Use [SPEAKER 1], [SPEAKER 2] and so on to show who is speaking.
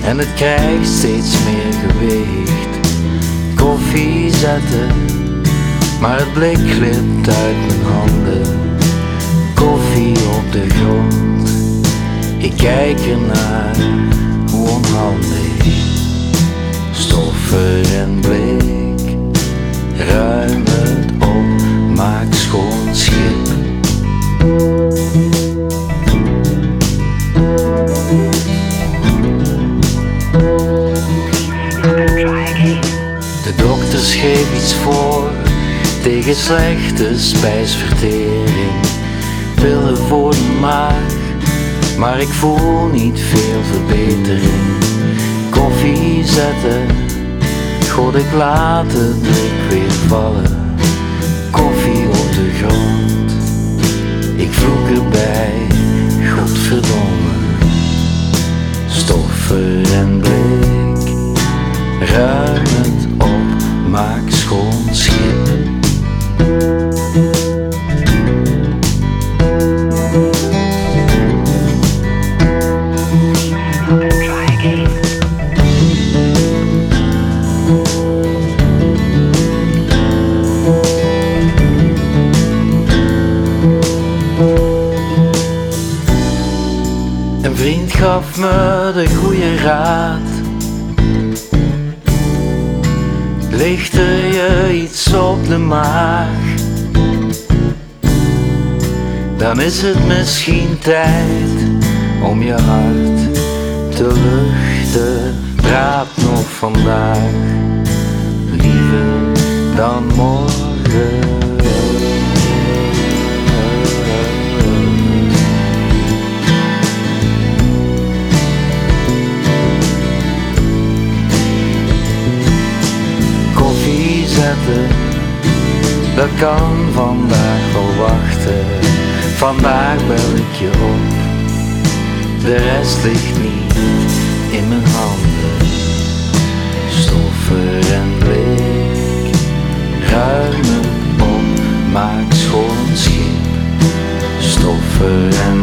[SPEAKER 1] en het krijgt steeds meer gewicht. Koffie zetten, maar het blik glipt uit mijn handen. Koffie op de grond, ik kijk ernaar, hoe onhandig. Stoffer en blik, ruim het op, maak schoon schip. De dokter schreef iets voor tegen slechte spijsvertering. Pillen voor de maag, maar ik voel niet veel verbetering. Koffie zetten, god ik laat het blik weer vallen. Koffie op de grond, ik vloek erbij, godverdomme. Stoffer en blik, ruim het op, maak schoon schip. Een vriend gaf me de goede raad. Ligt er je iets op de maag, dan is het misschien tijd om je hart te luchten. Praat nog vandaag, liever dan morgen. Dat kan vandaag wel wachten. Vandaag bel ik je op. De rest ligt niet in mijn handen. Stoffer en blik, ruim het op, maak schoon schip. Stoffer en